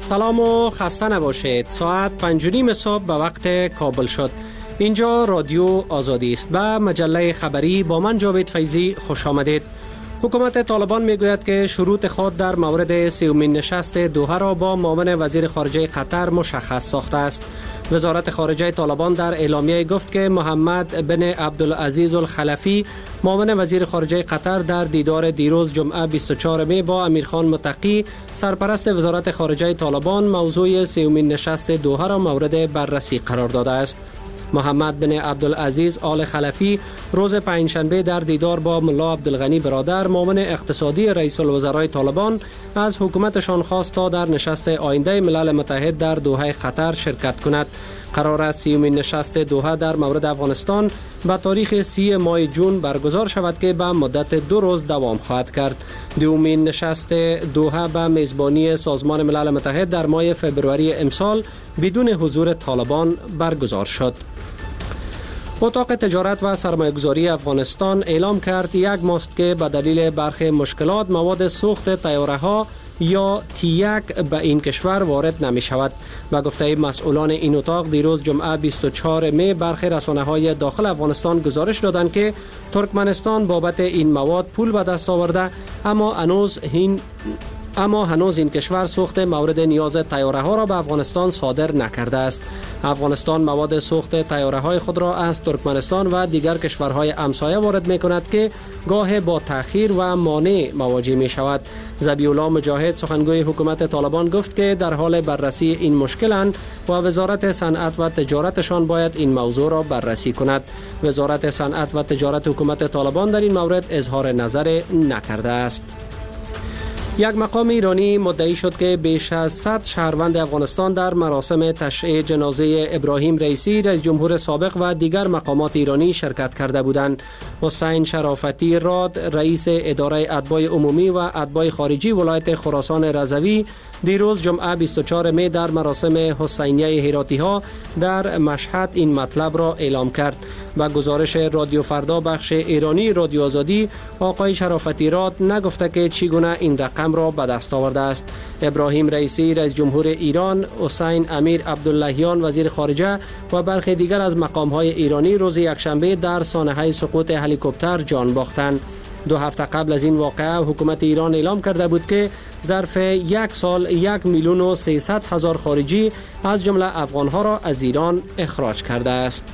سلام و خسته نباشید. ساعت 5:30 صبح به وقت کابل شد. اینجا رادیو آزادی است و مجله خبری با من جاوید فیضی. خوش آمدید. حکومت طالبان میگوید که شروط خود در مورد سومین نشست دوحه را با معاون وزیر خارجه قطر مشخص ساخته است. وزارت خارجه طالبان در اعلامیه گفت که محمد بن عبدالعزیز الخلفی معاون وزیر خارجه قطر در دیدار دیروز جمعه 24 می با امیرخان متقی سرپرست وزارت خارجه طالبان موضوع سومین نشست دوحه را مورد بررسی قرار داده است. محمد بن عبدالعزیز آل خلفی روز پنجشنبه در دیدار با ملا عبدالغنی برادر معاون اقتصادی رئیس الوزرای طالبان از حکومتشان خواست تا در نشست آینده ملل متحد در دوحه قطر شرکت کند. قرار است سیومین نشست دوحه در مورد افغانستان به تاریخ 30 ماه جون برگزار شود که به مدت 2 روز دوام خواهد کرد. دومین نشست دوحه به میزبانی سازمان ملل متحد در ماه فبروری امسال بدون حضور طالبان برگزار شد. اتاق تجارت و سرمایه‌گذاری افغانستان اعلام کرد یک ماست که به دلیل برخی مشکلات مواد سوخت طیاره‌ها یا T1 به این کشور وارد نمی شود. و گفته مسئولان این اتاق دیروز جمعه 24 می برخی رسانه‌های داخل افغانستان گزارش دادند که ترکمنستان بابت این مواد پول به دست آورده، اما هنوز این کشور سوخت مورد نیاز طیاره ها را به افغانستان صادر نکرده است. افغانستان مواد سوخت طیاره های خود را از ترکمنستان و دیگر کشورهای همسایه وارد می کند که گاه با تأخیر و مانع مواجه می شود. ذبیح الله مجاهد سخنگوی حکومت طالبان گفت که در حال بررسی این مشکلند و وزارت صنعت و تجارتشان باید این موضوع را بررسی کند. وزارت صنعت و تجارت حکومت طالبان در این مورد اظهار نظر نکرده است. یک مقام ایرانی مدعی شد که بیش از 100 شهروند افغانستان در مراسم تشییع جنازه ابراهیم رئیسی رئیس جمهور سابق و دیگر مقامات ایرانی شرکت کرده بودند. حسین شرافتی راد رئیس اداره اتباع عمومی و اتباع خارجی ولایت خراسان رضوی دیروز جمعه 24 می در مراسم حسینیه هراتی ها در مشهد این مطلب را اعلام کرد. و گزارش رادیو فردا بخش ایرانی رادیو آزادی آقای شرافتی راد نگفته که چگونه این رقم را به دست آورده است. ابراهیم رئیسی رئیس جمهور ایران، حسین امیر عبداللهیان وزیر خارجه و برخی دیگر از مقام‌های ایرانی روز یکشنبه در سانحه سقوط هلیکوپتر جان باختند. 2 هفته قبل از این واقعه حکومت ایران اعلام کرده بود که ظرف یک سال 1,300,000 خارجی از جمله افغان‌ها را از ایران اخراج کرده است.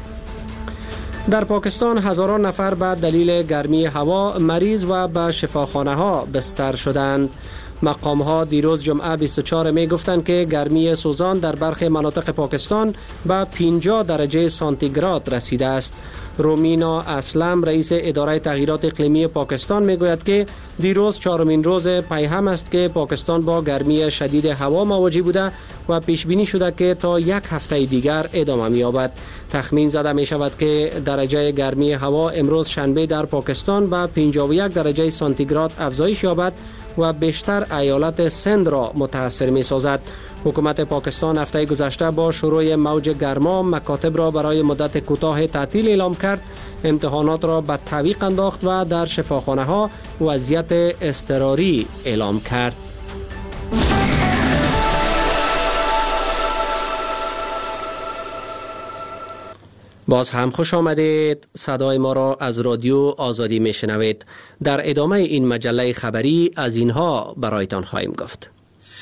در پاکستان هزاران نفر به دلیل گرمی هوا مریض و به شفاخانه ها بستر شدند. مقام ها دیروز جمعه 24 می گفتند که گرمی سوزان در برخی مناطق پاکستان به 50 درجه سانتیگراد رسیده است. رومینا اسلم رئیس اداره تغییرات اقلیمی پاکستان می گوید که دیروز 4مین روز پیهم است که پاکستان با گرمی شدید هوا مواجه بوده و پیش بینی شده که تا 1 هفته دیگر ادامه می یابد. تخمین زده می شود که درجه گرمی هوا امروز شنبه در پاکستان به 51 درجه سانتیگراد افزایش یابد و بیشتر ایالت سند را متاثر می سازد. حکومت پاکستان هفته گذشته با شروع موج گرما مکاتب را برای مدت کوتاه تعطیل اعلام کرد، امتحانات را به تعویق انداخت و در شفاخانه ها وضعیت اضطراری اعلام کرد. باز هم خوش آمدید. صدای ما را از رادیو آزادی می شنوید. در ادامه این مجله خبری از اینها برایتان خواهیم گفت.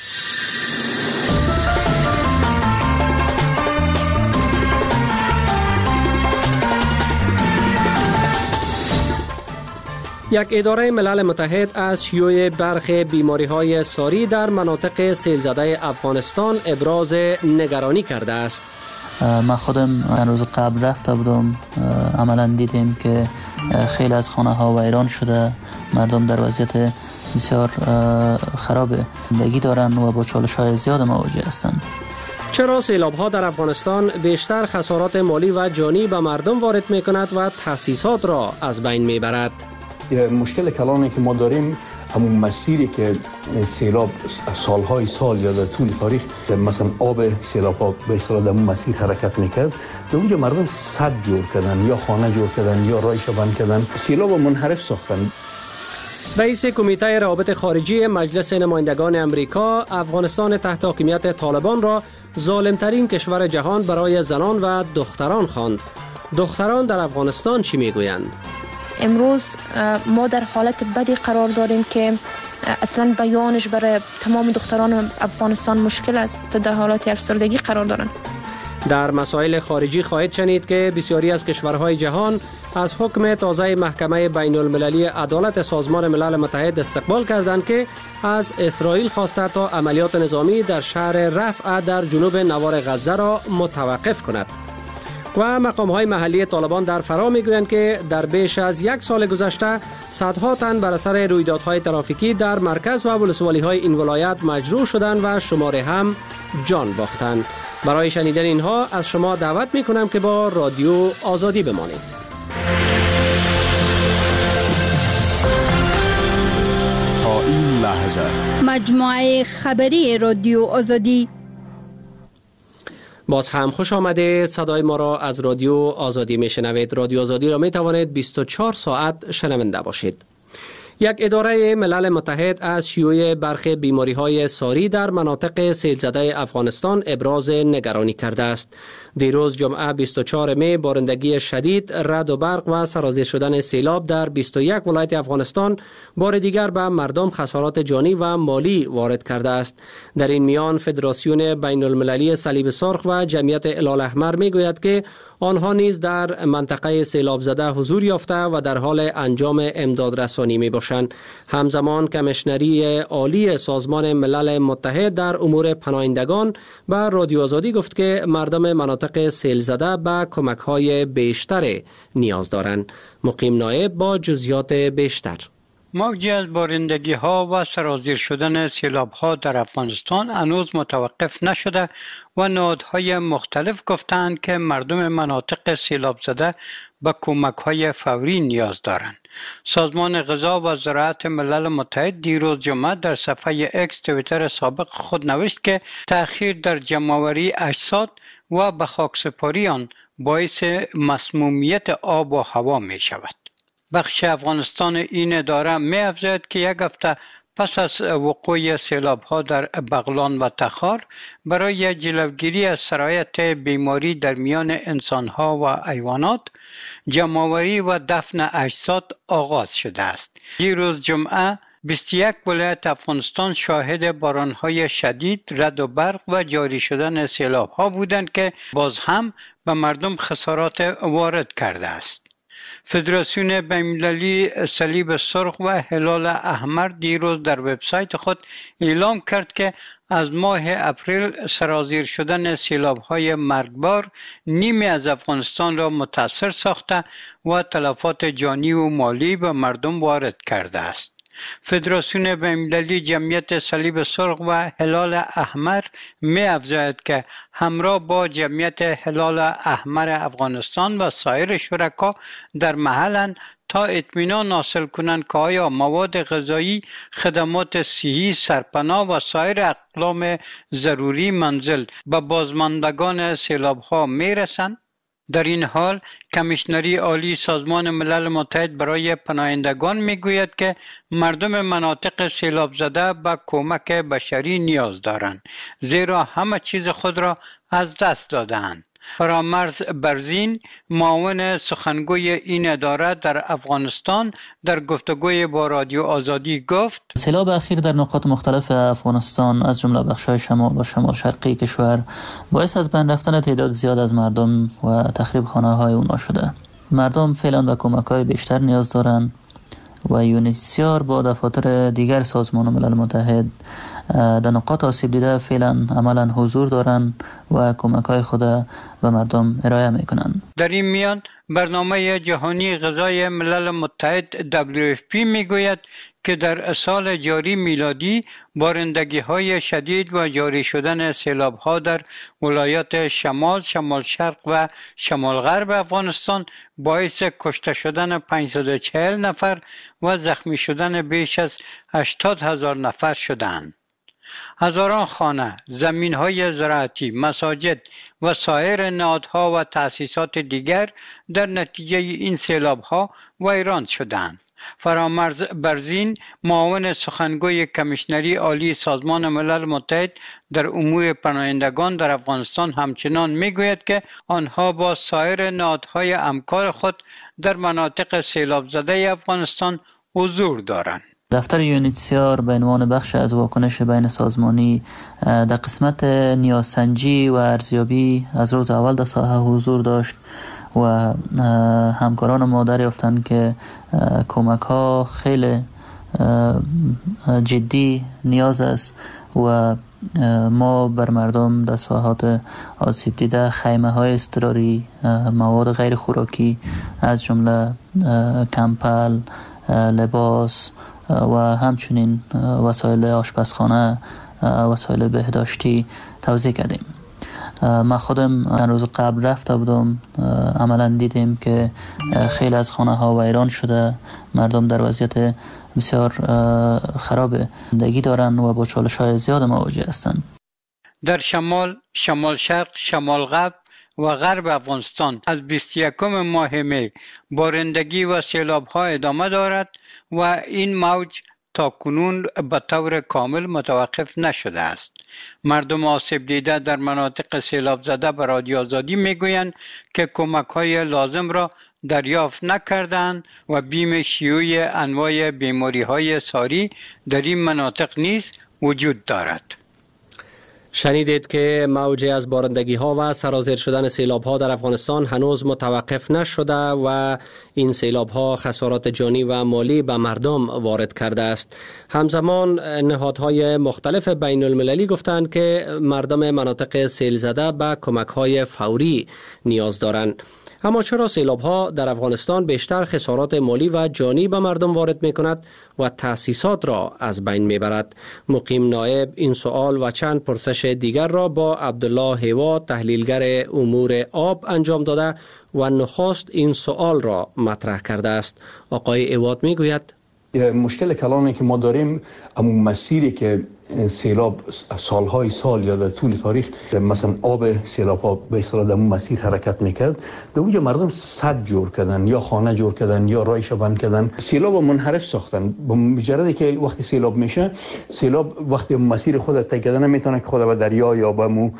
یک اداره ملل متحد از شیوع برخی بیماری‌های ساری در مناطق سیل زده افغانستان ابراز نگرانی کرده است. من خودم روز قبل رفته بودم، عملا دیدیم که خیلی از خانه ها ویران شده، مردم در وضعیت بسیار خراب زندگی دارند و با چالش های زیاد مواجه هستند. چرا سیلاب ها در افغانستان بیشتر خسارات مالی و جانی به مردم وارد می کند و تأسیسات را از بین می برد؟ مشکل کلانی که ما داریم همون مسیری که سیلاب سالهای سال یا در طول تاریخ مثلا آب سیلاب ها به اصطلاح در اون مسیر حرکت میکرد، در اونجا مردم سد جور کردن یا خانه جور کردن یا رایش بند کردن، سیلاب منحرف ساختن. رئیس کمیته روابط خارجی مجلس نمایندگان امریکا افغانستان تحت حاکمیت طالبان را ظالمترین کشور جهان برای زنان و دختران خواند. دختران در افغانستان چی میگویند؟ امروز ما در حالت بدی قرار داریم که اصلا بیانش برای تمام دختران افغانستان مشکل است. در حالت افسردگی قرار دارند. در مسائل خارجی خواهید شنید که بسیاری از کشورهای جهان از حکم تازه محکمه بین المللی عدالت سازمان ملل متحد استقبال کردند که از اسرائیل خواسته تا عملیات نظامی در شهر رفح در جنوب نوار غزه را متوقف کند. و مقام‌های محلی طالبان در فرا می‌گویند که در بیش از یک سال گذشته صدها تن بر اثر رویدادهای ترافیکی در مرکز و ولسوالی‌های این ولایت مجروح شدند و شماری هم جان باختند. برای شنیدن اینها از شما دعوت می‌کنم که با رادیو آزادی بمانید. تا این لحظه مجموعه خبری رادیو آزادی. باز هم خوش آمدید. صدای ما را از رادیو آزادی میشنوید. رادیو آزادی را می توانید 24 ساعت شنونده باشید. یک اداره ملل متحد از شیوع برخی بیماری‌های ساری در مناطق سیل‌زده افغانستان ابراز نگرانی کرده است. دیروز جمعه 24 می بارندگی شدید، رعد و برق و سرازیر شدن سیلاب در 21 ولایت افغانستان بار دیگر به مردم خسارات جانی و مالی وارد کرده است. در این میان فدراسیون بین المللی صلیب سرخ و جمعیت هلال احمر میگوید که آنها نیز در منطقه سیلاب زده حضور یافته و در حال انجام امدادرسانی می باشند. همزمان کمیشنری عالی سازمان ملل متحد در امور پناهندگان به رادیو آزادی گفت که مردم مناطق سیل زده به کمک‌های بیشتر نیاز دارند. مقیم نایب با جزئیات بیشتر. موجی از بارندگی ها و سرازیر شدن سیلاب ها در افغانستان هنوز متوقف نشده و نهادهای مختلف گفتند که مردم مناطق سیلاب زده به کمک های فوری نیاز دارند. سازمان غذا و زراعت ملل متحد دیروز جمعه در صفحه اکس توییتر سابق خود نوشت که تأخیر در جمع‌آوری اجساد و به خاکسپاری آن باعث مسمومیت آب و هوا می شود. بخش افغانستان این اداره می افزاید که یک هفته پس از وقوع سیلاب ها در بغلان و تخار برای جلوگیری از سرایت بیماری در میان انسان ها و حیوانات جمع‌آوری و دفن اجساد آغاز شده است. دیروز جمعه 21 ولایت افغانستان شاهد باران‌های شدید، رعد و برق و جاری شدن سیلاب‌ها بودند که باز هم به مردم خسارات وارد کرده است. فدراسیون بین‌المللی صلیب سرخ و هلال احمر دیروز در وبسایت خود اعلام کرد که از ماه اپریل سرازیر شدن سیلاب‌های مرگبار نیمی از افغانستان را متاثر ساخته و تلفات جانی و مالی به مردم وارد کرده است. فدراسیون بین‌المللی جمعیت صلیب سرخ و هلال احمر می افزاید که همراه با جمعیت هلال احمر افغانستان و سایر شرکا در محلند تا اطمینان حاصل کنند که آیا مواد غذایی، خدمات صحی، سرپناه و سایر اقلام ضروری منزل به بازماندگان سیلاب‌ها می رسند. در این حال کمیشنری عالی سازمان ملل متحد برای پناهندگان میگوید که مردم مناطق سیلاب زده به کمک بشری نیاز دارند، زیرا همه چیز خود را از دست دادند. فرامرز برزین، معاون سخنگوی این اداره در افغانستان، در گفتگوی با رادیو آزادی گفت: سیلاب اخیر در نقاط مختلف افغانستان از جمله بخش‌های شمال و شمال شرقی کشور باعث از بین رفتن تعداد زیاد از مردم و تخریب خانه‌های اونها شده. مردم فعلا به کمک‌های بیشتر نیاز دارند و یونیسیار با دفاتر دیگر سازمان ملل متحد در نقاط آسیب دیده فعلا عملا حضور دارند و کمک‌های خود به مردم ارائه می‌کنند. در این میان برنامه جهانی غذای ملل متحد WFP میگوید که در سال جاری میلادی بارندگی‌های شدید و جاری شدن سیلاب‌ها در ولایات شمال، شمال شرق و شمال غرب افغانستان باعث کشته شدن 540 نفر و زخمی شدن بیش از 80,000 نفر شدند. هزاران خانه، زمین‌های زراعتی، مساجد و سایر نهادها و تأسیسات دیگر در نتیجه این سیلاب‌ها ویران شدند. فرامرز برزین، معاون سخنگوی کمیشنری عالی سازمان ملل متحد در امور پناهندگان در افغانستان همچنان میگوید که آنها با سایر نهادهای همکار خود در مناطق سیلاب زده افغانستان حضور دارند. دفتر یونیتسیار به عنوان بخش از واکنش بین سازمانی در قسمت نیازسنجی و ارزیابی از روز اول در ساحه حضور داشت و همکاران ما دریافتند که کمک ها خیلی جدی نیاز است و ما بر مردم در ساحات آسیب دیده خیمه های اضطراری، مواد غیر خوراکی از جمله کمپل، لباس و همچنین وسایل آشپزخانه، وسایل بهداشتی توزیع کردیم. من خودم چند روز قبل رفته بودم، عملا دیدیم که خیلی از خانه ها ویران شده، مردم در وضعیت بسیار خراب زندگی دارن و با چالش های زیاد مواجه هستند. در شمال، شمال شرق، شمال غرب و غرب افغانستان از 21 ماه می بارندگی و سیلاب ها ادامه دارد و این موج تا کنون به طور کامل متوقف نشده است. مردم آسیب دیده در مناطق سیلاب زده به رادیو آزادی میگویند که کمک های لازم را دریافت نکردند و بیم شیوع انواع بیماری های ساری در این مناطق نیز وجود دارد. شنیدید که موج از بارندگی ها و سرازیر شدن سیلاب ها در افغانستان هنوز متوقف نشده و این سیلاب ها خسارات جانی و مالی به مردم وارد کرده است. همزمان نهادهای مختلف بین المللی گفتند که مردم مناطق سیل زده به کمک های فوری نیاز دارند. اما چرا سیلاب ها در افغانستان بیشتر خسارات مالی و جانی به مردم وارد می کند و تأسیسات را از بین می برد؟ مقیم نایب این سوال و چند پرسش دیگر را با عبدالله هیوا، تحلیلگر امور آب انجام داده و نخست این سوال را مطرح کرده است. آقای هیوا می گوید مشکل کلانی که ما داریم اما مسیری که سیلاب سالهای سال یا در طول تاریخ مثلا آب سیلاب ها به اصطلاح در مسیر حرکت میکرد، در اونجا مردم سد جور کردن یا خانه جور کردن یا رایش بند کردن، سیلاب منحرف ساختن. به مجرد که وقتی سیلاب میشه، سیلاب وقتی مسیر خود طی کردن نمیتونه که خود به دریا یا به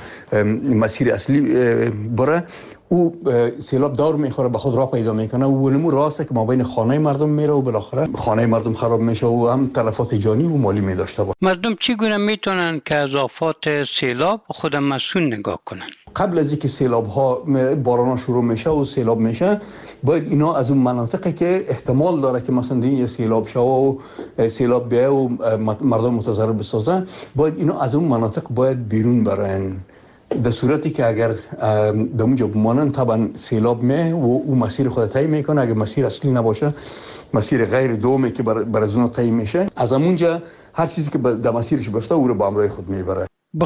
مسیر اصلی بره، او سیلاب دور میخوره، به خود راه پیدا میکنه و ولمو راسته که ما بین خانه مردم میره و بالاخره خانه مردم خراب میشه و هم تلفات جانی و مالی میداشته باشه. مردم چگونه میتونن که از آفات سیلاب خود مسئول نگاه کنن؟ قبل از اینکه سیلاب ها باران شروع میشه و سیلاب میشه، باید اینا از اون مناطقی که احتمال داره که مثلا این سیلاب شه و سیلاب بیایه و مردم متضرر بسازه، باید اینا از اون مناطق باید بیرون برن. در صورتی که اگر در اونجا بمانن طبعا سیلاب می و او مسیر خود طی میکنه. اگر مسیر اصلی نباشه، مسیر غیر دومی که بر از اون طی میشه، از اونجا هر چیزی که در مسیرش باشه او رو با همراه خود میبره. به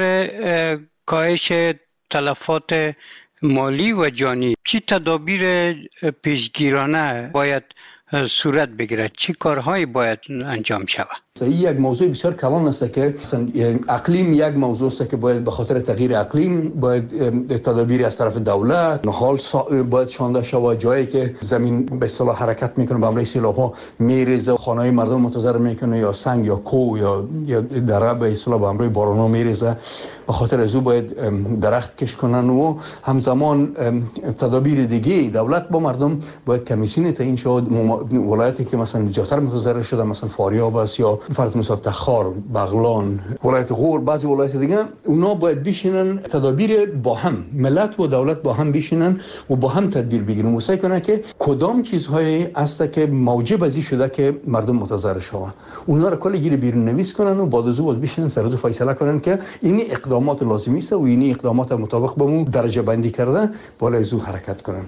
خاطر کاهش تلفات مالی و جانی چی تدابیر پیشگیرانه باید صورت بگیرد؟ چی کارهایی باید انجام شود؟ این یک موضوع بسیار کلان است که اقلیم یک موضوع است که باید به خاطر تغییر اقلیم باید تدابیری از طرف دولت حال باید شانده شود. جایی که زمین به اصطلاح حرکت میکنه به همراه سیلاب ها میریزه، خانه‌های مردم متضرر میکنه، یا سنگ یا کوه یا دره به اصطلاح به همراه باران ها میریزه. به خاطر از او باید درخت کش کنن و همزمان تدابیر دیگه دولت با مردم باید کمیسیون تعیین شود. ولایتی که مثلا زیادتر متضرر شده، مثلا فاریاب است یا فرض مثلا تخار، بغلان، ولایت غور، بعضی ولایت دیگه، اونا باید بشینن تدابیر با هم، ملت و دولت با هم بشینن و با هم تدبیر بگیرن و سعی کنن که کدام چیزهایی است که موجب ازی شده که مردم متضرر شوند، اونا رو کلی گیر بیرون نویس کنن و بعد از او بشینن سر از فیصله کنن که این اقدامات لازمی است و این اقدامات مطابق به اون درجه بندی کرده بالا از او حرکت کنن.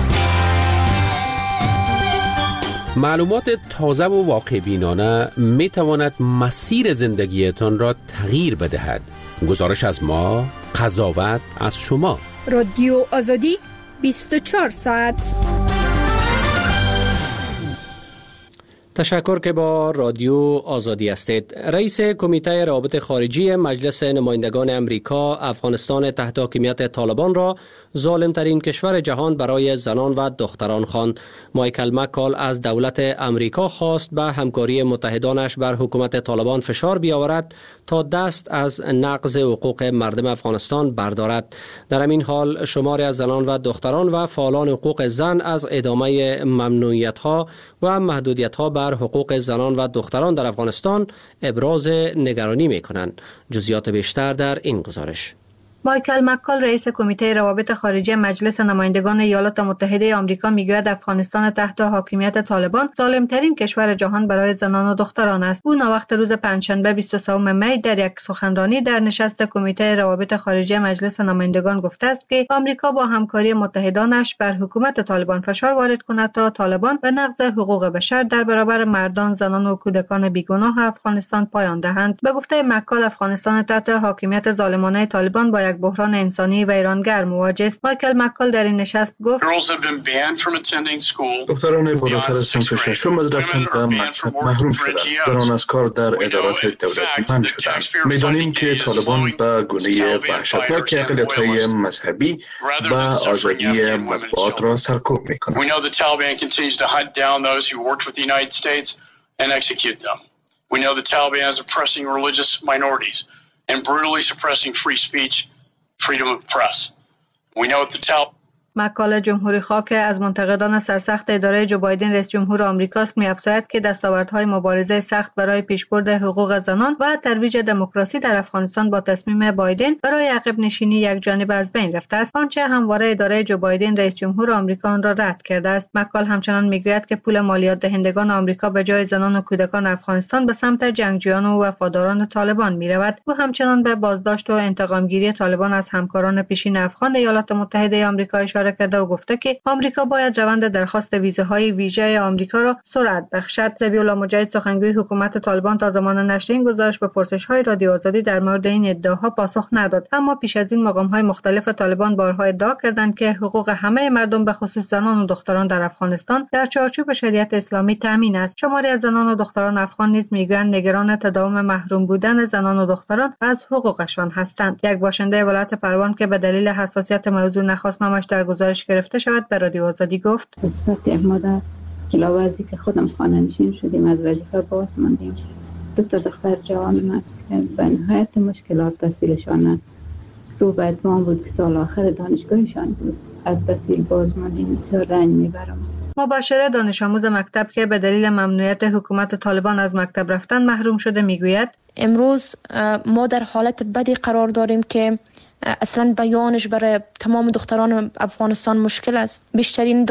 معلومات تازه و واقع بینانه می تواند مسیر زندگیتان را تغییر بدهد. گزارش از ما، قضاوت از شما. رادیو آزادی 24 ساعت. تشکر که با رادیو آزادی هستید. رئیس کمیته روابط خارجی مجلس نمایندگان امریکا افغانستان تحت حاکمیت طالبان را ظالمترین کشور جهان برای زنان و دختران خواند. مایکل مکال از دولت امریکا خواست به همکاری متحدانش بر حکومت طالبان فشار بیاورد تا دست از نقض حقوق مردم افغانستان بردارد. در همین حال شماری از زنان و دختران و فعالان حقوق زن از ادامه ممنوعیت‌ها و محدودیت‌ها بر حقوق زنان و دختران در افغانستان ابراز نگرانی می‌کنند. جزئیات بیشتر در این گزارش. مایکل مکال رئیس کمیته روابط خارجی مجلس نمایندگان ایالات متحده آمریکا میگوید افغانستان تحت حاکمیت طالبان ظالمترین کشور جهان برای زنان و دختران است. او ناوقت روز پنجشنبه 23 می در یک سخنرانی در نشست کمیته روابط خارجی مجلس نمایندگان گفته است که آمریکا با همکاری متحدانش بر حکومت طالبان فشار وارد کند تا طالبان به نقض حقوق بشر در برابر مردان، زنان و کودکان بیگناه افغانستان پایان دهند. به گفته مکال افغانستان تحت حاکمیت ظالمانه طالبان با بحران انسانی و ایرانگر مواجه است. مایکل مکال در این نشست گفت دختران بالاتر از صنف ششم از رفتن به مکتب محروم شدند. زنان از کار در ادارات دولت منع شدند. می‌دانیم که طالبان به گونه وحشتناک اقلیت‌های مذهبی و آزادی مطبوعات را سرکوب می‌کنند. We know the Taliban is oppressing religious minorities and brutally suppressing free speech, freedom of press. We know that the Taliban مکال جمهوری خواه که از منتقدان سرسخت اداره جو بایدن رئیس جمهور آمریکاست می‌افزاید که دستاوردهای مبارزه سخت برای پیشبرد حقوق زنان و ترویج دموکراسی در افغانستان با تصمیم بایدن برای عقب نشینی یکجانبه از بین رفته است، آنچه همواره اداره جو بایدن رئیس جمهور آمریکا آن را رد کرده است. مکال همچنان می‌گوید که پول مالیات دهندگان آمریکا به جای زنان و کودکان افغانستان به سمت جنگجویان و وفاداران طالبان می‌رود. او همچنان به بازداشت و انتقامگیری طالبان از همکاران پیشین افغان ایالات متحده آمریکا اشاره کرده و گفته که آمریکا باید روند درخواست ویزاهای ویژه آمریکا را سرعت بخشد. ذبیح الله مجاهد سخنگوی حکومت طالبان تا زمان نشر این گزارش به پرسش‌های رادیو آزادی در مورد این ادعاها پاسخ نداد، اما پیش از این مقام‌های مختلف طالبان بارها ادعا کردند که حقوق همه مردم به خصوص زنان و دختران در افغانستان در چارچوب شریعت اسلامی تامین است. شماری از زنان و دختران افغان نیز میگویند نگران تداوم محروم بودن زنان و دختران از حقوقشان هستند. یک باشنده ولایت پروان که به دلیل حساسیت موضوع نخواست نامش در گزارش گرفته شود به رادیو آزادی گفت: یک مادر کلاوازی که خودم خانه‌نشین شدیم از وظیفه باز ماندیم. دو تا دختر جوان است که به نهایت مشکلات تحصیلشان رو به اتمام بود که سال آخر دانشگاهشان بود. از تحصیل باز ماندیم، بسیار رنج میبرم. مباشر دانش آموز مکتب که به دلیل ممنوعیت حکومت طالبان از مکتب رفتن محروم شده میگوید: امروز ما در حالت بدی قرار داریم که اصلا بیانش برای تمام دختران افغانستان مشکل است. بیشترین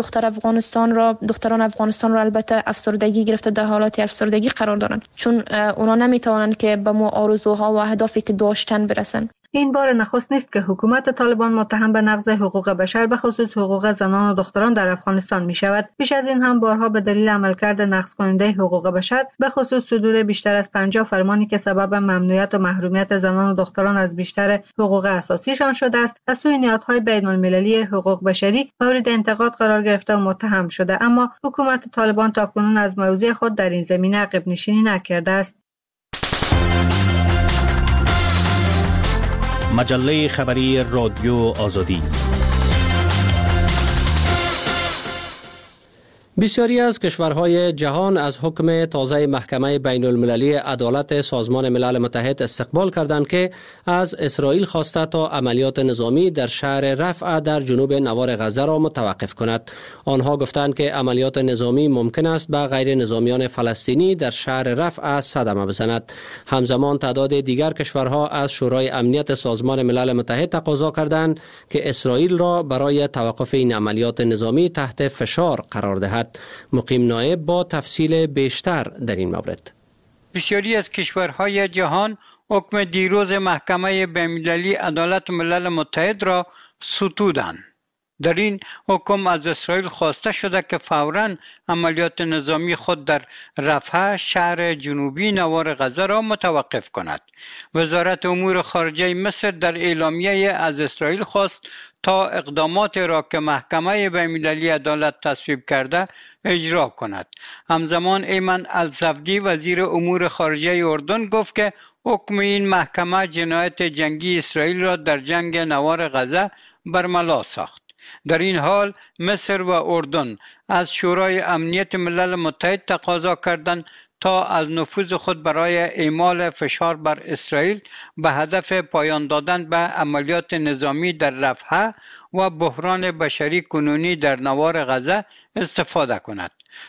دختران افغانستان را البته افسردگی گرفته، در حالت افسردگی قرار دارند، چون اونا نمیتوانند که به مو آرزوها و اهدافی که داشتن برسن. این بار نخست نیست که حکومت طالبان متهم به نقض حقوق بشر به خصوص حقوق زنان و دختران در افغانستان می شود. پیش از این هم بارها به دلیل عملکرد نقض کننده حقوق بشر به خصوص صدور بیشتر از 50 فرمانی که سبب ممنوعیت و محرومیت زنان و دختران از بیشتر حقوق اساسیشان شده است از سوی نهادهای بین المللی حقوق بشری مورد انتقاد قرار گرفته و متهم شده، اما حکومت طالبان تاکنون از موضع خود در این زمینه عقب نشینی نکرده است. مجله خبری رادیو آزادی. بسیاری از کشورهای جهان از حکم تازه محکمه بین المللی عدالت سازمان ملل متحد استقبال کردند که از اسرائیل خواسته تا عملیات نظامی در شهر رفح در جنوب نوار غزه را متوقف کند. آنها گفتند که عملیات نظامی ممکن است به غیر نظامیان فلسطینی در شهر رفح صدمه بزند. همزمان تعداد دیگر کشورها از شورای امنیت سازمان ملل متحد تقاضا کردند که اسرائیل را برای توقف این عملیات نظامی تحت فشار قرار دهد. مقیم نایب با تفصیل بیشتر در این مورد. بسیاری از کشورهای جهان حکم دیروز محکمه بین‌المللی عدالت ملل متحد را ستودند. در این حکم از اسرائیل خواسته شده که فوراً عملیات نظامی خود در رفح شهر جنوبی نوار غزه را متوقف کند. وزارت امور خارجه مصر در اعلامیه از اسرائیل خواست تا اقدامات را که محکمه بین‌المللی عدالت تصویب کرده اجرا کند. همزمان ایمن الصفدی وزیر امور خارجه اردن گفت که حکم این محکمه جنایت جنگی اسرائیل را در جنگ نوار غزه برملا ساخت. در این حال مصر و اردن از شورای امنیت ملل متحد تقاضا کردند تا از نفوذ خود برای اعمال فشار بر اسرائیل به هدف پایان دادن به عملیات نظامی در رفح و بحران بشری کنونی در نوار غزه استفاده کند.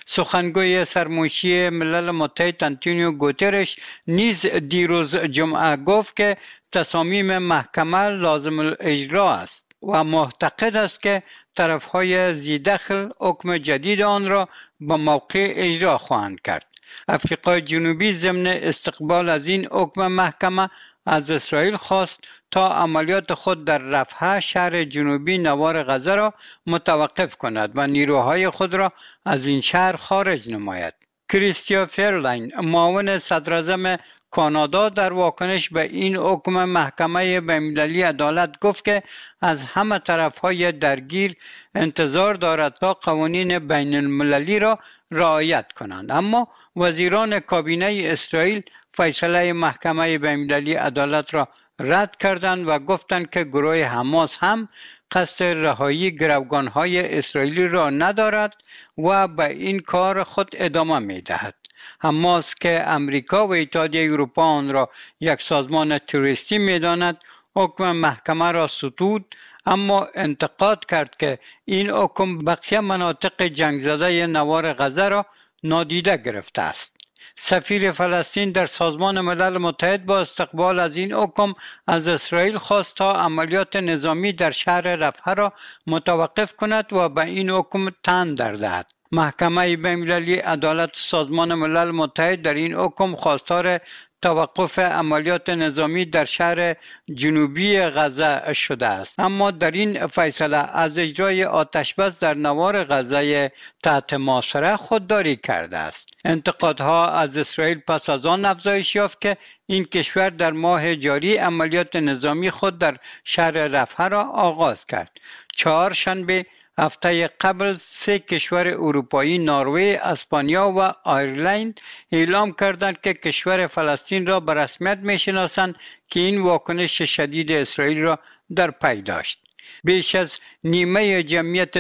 سخنگوی سرمنشی ملل متحد آنتونیو گوترش نیز دیروز جمعه گفت که تصامیم محکمه لازم الاجرا است و معتقد است که طرفهای ذی‌دخل حکم جدید آن را به موقع اجرا خواهند کرد. افریقای جنوبی ضمن استقبال از این حکم محکمه از اسرائیل خواست تا عملیات خود در رفح شهر جنوبی نوار غزه را متوقف کند و نیروهای خود را از این شهر خارج نماید. کریستیا فرلاین معاون صدراعظم کانادا در واکنش به این حکم محکمه بین‌المللی عدالت گفت که از همه طرفهای درگیر انتظار دارد تا قوانین بین المللی را رعایت کنند، اما وزیران کابینه اسرائیل فیصله محکمه بین‌المللی عدالت را رد کردند و گفتند که گروه حماس هم قصد رهایی گروگانهای اسرائیلی را ندارد و به این کار خود ادامه می دهد. حماس که امریکا و اتحادیه اروپا آن را یک سازمان تروریستی می داند، حکم محکمه را ستود، اما انتقاد کرد که این حکم بقیه مناطق جنگ زده نوار غزه را نادیده گرفته است. سفیر فلسطین در سازمان ملل متحد با استقبال از این حکم از اسرائیل خواست تا عملیات نظامی در شهر رفح را متوقف کند و به این حکم تن دهد. محکمه بین‌المللی عدالت سازمان ملل متحد در این حکم خواستار توقف عملیات نظامی در شهر جنوبی غزه شده است، اما در این فیصله از اجرای آتشبس در نوار غزه تحت محاصره خودداری کرده است. انتقادها از اسرائیل پس از آن افزایش یافت که این کشور در ماه جاری عملیات نظامی خود در شهر رفح را آغاز کرد. چهارشنبه هفته قبل 3 کشور اروپایی نروژ، اسپانیا و آیرلند اعلام کردند که کشور فلسطین را به رسمیت می‌شناسند که این واکنش شدید اسرائیل را در پی داشت. بیش از نیمه جمعیت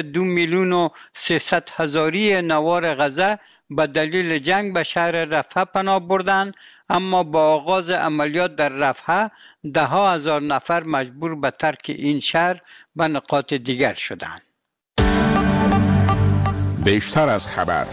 2,300,000 نوار غزه به دلیل جنگ به شهر رفح پناه بردند، اما با آغاز عملیات در رفح 10,000 نفر مجبور به ترک این شهر به نقاط دیگر شدند. بیشتر از خبر.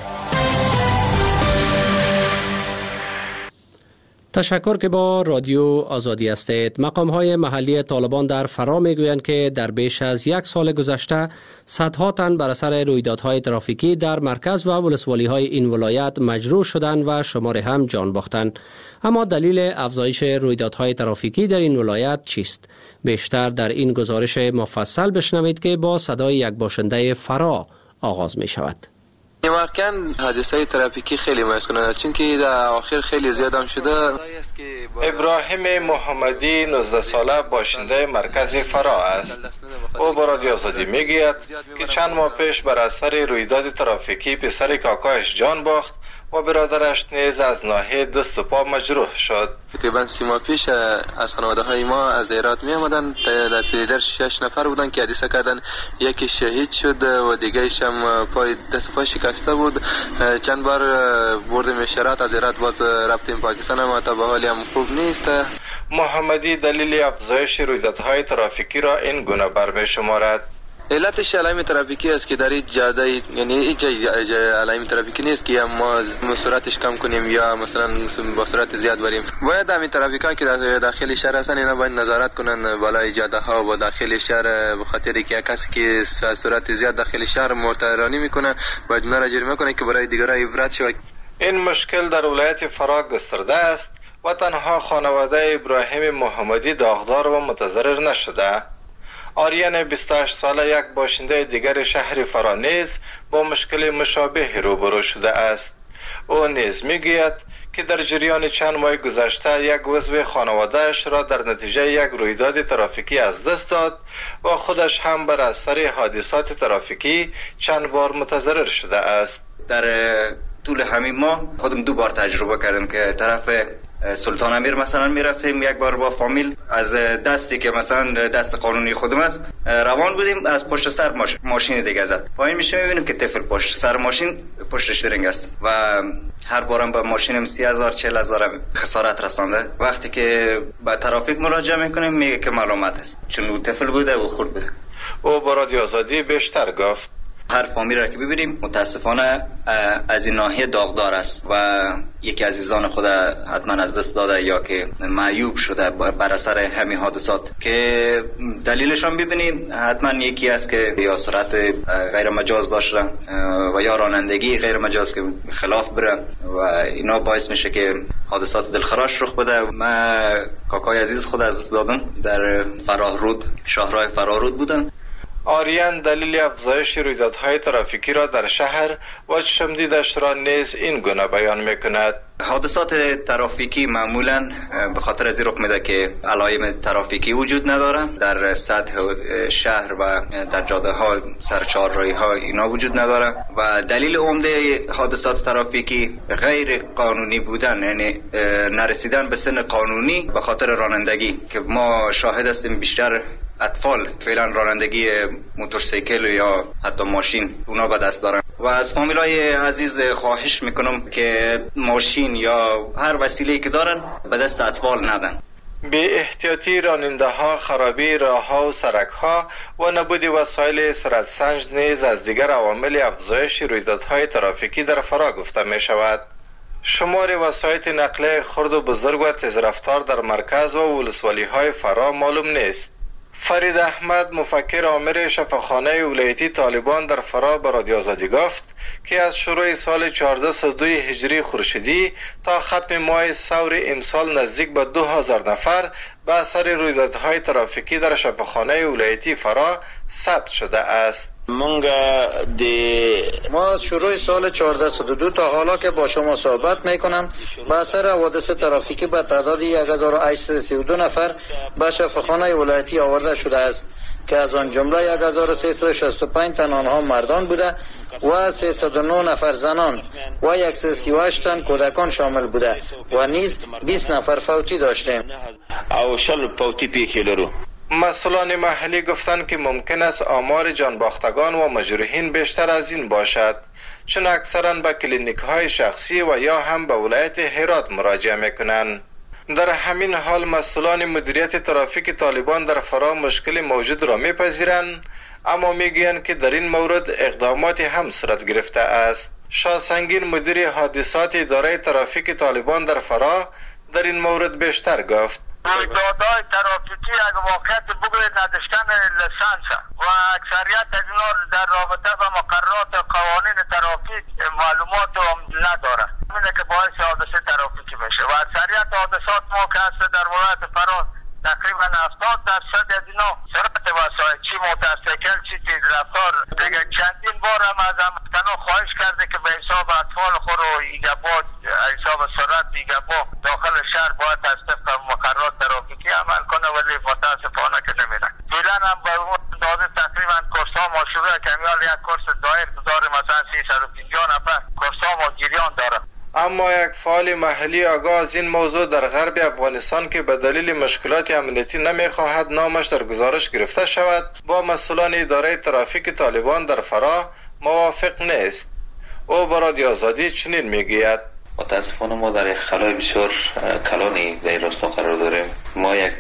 تشکر که با رادیو آزادی هستید. مقام‌های محلی طالبان در فرا می‌گویند که در بیش از 1 سال گذشته صدها تن بر اثر رویدادهای ترافیکی در مرکز و ولسوالی‌های این ولایت مجروح شدند و شماری هم جان باختند. اما دلیل افزایش رویدادهای ترافیکی در این ولایت چیست؟ بیشتر در این گزارش مفصل بشنوید که با صدای یک باشنده فرا آغاز می شود. واقعا حادثه ترافیکی خیلی مایوس کننده، چون که در آخر خیلی زیاد هم شده. ابراهیم محمدی 19 ساله باشنده مرکز فرا است. او با رادیو آزادی میگوید که چند ماه پیش بر اثر رویداد ترافیکی پسر کاکایش جان باخت و برادرش نیز از ناحیه دست و پا مجروح شد. تقریبا 3 ماه پیش از خانواده های ما از ایرات می آمدن، در پیدر 6 نفر بودن که حادثه کردن. یکی شهید شد و دیگرش هم پای دست و پا شکسته بود. چند بار بردیم اشارات از ایرات باز رفتیم پاکستان، اما تا به حال هم خوب نیست. محمدی دلیل افزایش رویدادهای ترافیکی را این گونه برمی شمارد: علتش علائم ترافیکی است که در این جاده، یعنی هیچ علائم ترافیکی نیست که ما سرعتش کم کنیم یا مثلا با سرعت زیاد بریم. باید همین ترافیک‌ها که در داخل شهر هستن اینا باید نظارت کنن بالای جاده ها و داخل شهر، به خاطر که کسی که سرعت زیاد داخل شهر موتوررانی میکنه باید اونا را جریمه کنه که برای دیگران عبرت شود. این مشکل در ولایت فرا گسترده است و تنها خانواده ابراهیم محمدی داغدار و متضرر نشده. آریان 28 ساله یک باشنده دیگر شهر فرا نیز با مشکل مشابه روبرو شده است. او نیز میگوید که در جریان چند ماه گذشته یک عضو خانواده‌اش را در نتیجه یک رویداد ترافیکی از دست داد و خودش هم بر اثر حادثات ترافیکی چند بار متضرر شده است. در طول همین ماه خودم 2 بار تجربه کردم که طرف سلطان امیر مثلا میرفتیم یک بار با فامیل، از دستی که مثلا دست قانونی خودم است روان بودیم، از پشت سر ماشین دیگه زد. پایین میشه میبینیم که طفل پشت سر ماشین پشتش درنگ است و هر بارم به ماشینم 30,000 40,000 خسارت رسانده. وقتی که به ترافیک مراجعه میکنیم میگه که ملامت است چون او طفل بوده و خرد بوده. او با رادیو آزادی بیشتر گفت هر فامیل را که ببینیم متاسفانه از این ناحیه داغدار است و یکی عزیزان خود حتما از دست داده یا که معیوب شده بر اثر همین حادثات که دلیلشان ببینیم حتما یکی است که یا سرعت غیر مجاز داشته و یا رانندگی غیر مجاز که خلاف بره و اینا باعث میشه که حادثات دلخراش رخ بده. من کاکای عزیز خود از دست دادم در فراهرود، شاهراه فراهرود بودن. آریان دلیل افزایش رویدادهای ترافیکی را در شهر و چشم دیدش را نیز این گونه بیان میکند. حادثات ترافیکی معمولا به خاطر از رخ میده که علائم ترافیکی وجود نداره در سطح شهر و در جاده ها سرچارراهی ها اینا وجود نداره و دلیل عمده حادثات ترافیکی غیر قانونی بودن، یعنی نرسیدن به سن قانونی به خاطر رانندگی که ما شاهد هستیم بیشتر اطفال فعلا رانندگی موتورسیکل یا حتی ماشین اونا به دست دارن و از فامیلای عزیز خواهش میکنم که ماشین یا هر وسیله‌ای که دارن به دست اطفال ندن. بی احتیاطی راننده ها، خرابی راه ها و سرک ها و نبود وسایل سرعت سنج نیز از دیگر عوامل افزایش رویدادهای ترافیکی در فرا گفته می شود. شمار وسایط نقلیه خرد و بزرگ و تیزرفتار در مرکز و ولسوالی های فرا معلوم نیست. فرید احمد مفکر آمر شفاخانه ولایتی طالبان در فرا به رادیو آزادی گفت که از شروع سال 1402 هجری خورشیدی تا ختم ماه ثور امسال نزدیک به 2000 نفر به اثر رویدادهای ترافیکی در شفاخانه ولایتی فرا ثبت شده است. ما از شروع سال 1402 تا حالا که با شما صحبت میکنم به اثر حوادث ترافیکی به تعداد 1832 نفر به شفاخانه ولایتی آورده شده است که از آن جمله 1365 تن آنها مردان بوده و 309 نفر زنان و 138 تن کودکان شامل بوده و نیز 20 نفر فوتی داشتیم. مسئولان محلی گفتند که ممکن است آمار جانباختگان و مجروحین بیشتر از این باشد چون اکثرا به کلینیک های شخصی و یا هم به ولایت هرات مراجعه میکنند. در همین حال مسئولان مدیریت ترافیک طالبان در فرا مشکل موجود را میپذیرند اما میگویند که در این مورد اقدامات هم صورت گرفته است. شاه سنگین مدیر حادثات اداره ترافیک طالبان در فرا در این مورد بیشتر گفت. رویدادهای ترافیکی یک واقعیت بگوید نداشتن لسانس و اکثریت از اینا در رابطه با مقررات قوانین ترافیک معلومات هم نداره. اینه که باعث حادثه ترافیکی میشه و اکثریت حادثات ما که هست در ولایت فرا تقریبا 70% از اینا سرعت وسایل چی موتورسیکل چی تیزرفتار دیگه چندین بار هم از هموطنان خواهش کرده که به حساب اطفال خود و ایگباد حساب سرعت ایگبا داخل شهر باید از طبق مقررات ترافیکی عمل کنه ولی متاسفانه که نمیره. فعلا هم به اون اندازه تقریبا کورس‌ها ما شروع کمیال یک کورس دایر داره مثلا 350 نفر کورس‌ها ما جریان داره. اما یک فعال محلی آگاه از این موضوع در غرب افغانستان که به دلیل مشکلات امنیتی نمیخواهد نامش در گزارش گرفته شود با مسئولان اداره ترافیک طالبان در فرا موافق نیست. او با رادیو آزادی چنین میگوید: متاسفانه ما در یک خلای بسیار کلانی در این راستا قرار داریم. ما یک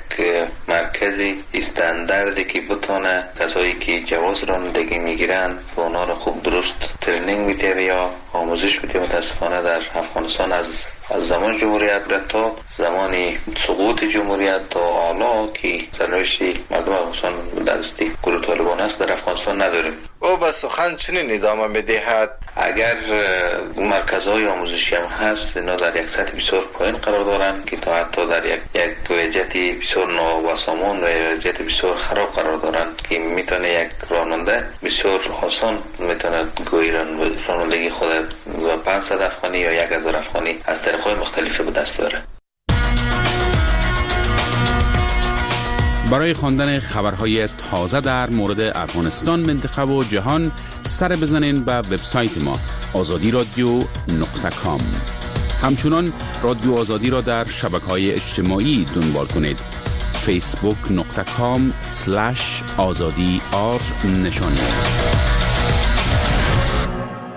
مرکزی استانداردی که بتونه کسایی که جواز رانندگی میگیرن و اونا رو خوب درست ترینینگ میده یا آموزش میده. متاسفانه در افغانستان از زمان جمهوریت تا زمان سقوط جمهوریت تا حالا که سرنوشت مردم افغانستان در دست گروه طالبان است در افغانستان نداریم. او به سخن چنین ادامه میدهد: اگر مرکزهای آموزشی هم هست اینا در یک سطح بسیار پایین قرار دارن که تا حتی در یک وضعیت بسیار نابسامان و وضعیت بسیار خراب قرار دارن که میتونه یک راننده بسیار آسان میتونه گوی رانندگی خود و 500 افغانی یا 1000 افغانی از طریق‌های مختلفی به دست بیاره. برای خواندن خبرهای تازه در مورد افغانستان، منطقه و جهان سر بزنین به وبسایت ما azadiradio.com. همچنان رادیو آزادی را در شبکه‌های اجتماعی دنبال کنید. facebook.com/azadi نشانی است.